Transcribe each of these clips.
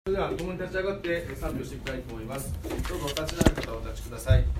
それでは共に立ち上がって賛美をしていきたいと思います。どうぞお立ちになる方はお立ちください。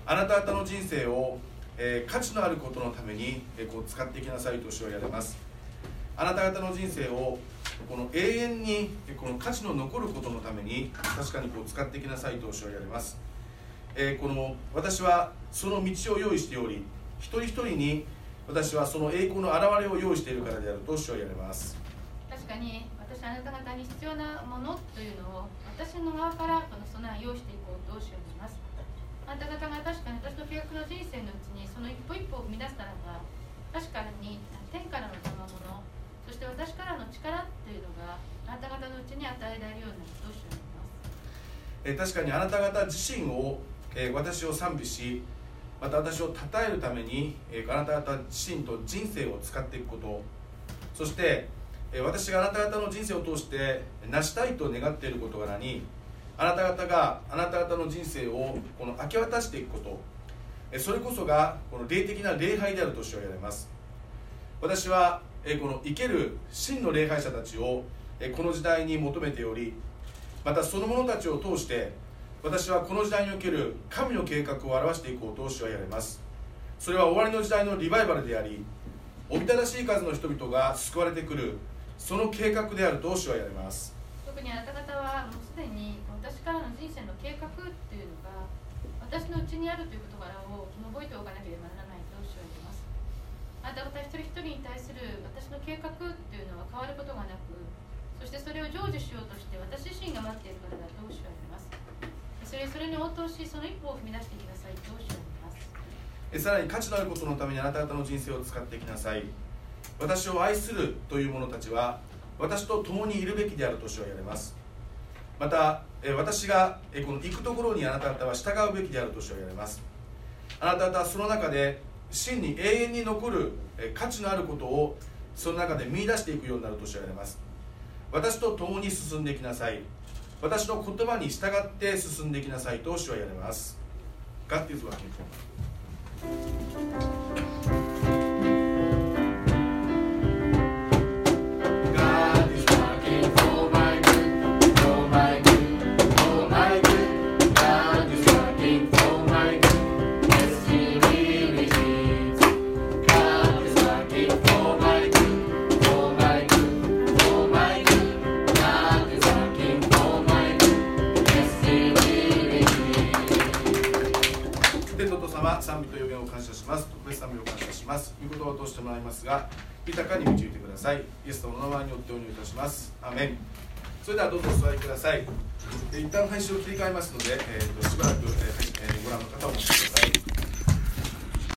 あなた方の人生を、価値のあることのために、使っていきなさいと主は言われます。あなた方の人生をこの永遠にこの価値の残ることのために確かに使っていきなさいと主は言われます。私はその道を用意しており、一人一人に私はその栄光の現れを用意しているからであると主は言われます。 確かに私あなた方に必要なものというのを私の側からこの備えを用意していこうと主は言います。あなた方が確かに私の計画の人生のうちにその一歩一歩を踏み出したらば、確かに天からの賜物、そして私からの力というのがあなた方のうちに与えられるようになると主は言います。 確かにあなた方自身を、私を賛美し、また私を称えるために、あなた方自身と人生を使っていくこと、そして私があなた方の人生を通して成したいと願っている事柄に、あなた方があなた方の人生をこの明け渡していくこと、それこそがこの霊的な礼拝であると主は言われます。私はこの生ける真の礼拝者たちをこの時代に求めており、またその者たちを通して私はこの時代における神の計画を表していこうと主は言われます。それは終わりの時代のリバイバルであり、おびただしい数の人々が救われてくるその計画であると主は言われます。 特にあなた方はもうすでに私からの人生の計画というのが私のうちにあるという事柄を覚えておかなければならないと主は言います。あなた方一人一人に対する私の計画というのは変わることがなく、そしてそれを成就しようとして私自身が待っているからだと主は言います。それに応答し、その一歩を踏み出していきなさいと主は言います。 さらに価値のあることのためにあなた方の人生を使っていきなさい。私を愛するという者たちは私と共にいるべきであると主は言われます。また私がこの行くところにあなた方は従うべきであると主は言われます。あなた方はその中で真に永遠に残る価値のあることをその中で見出していくようになると主は言われます。私と共に進んでいきなさい。私の言葉に従って進んでいきなさいと主は言われます。God is working for賛美と予言を感謝します。特別賛美を感謝します。御言葉を通してもらいますが、豊かに導いてください。イエス様の名前によってお祈りいたします。アメン。それではどうぞお座りください。一旦配信を切り替えますので、しばらく、ご覧の方をお待ちください。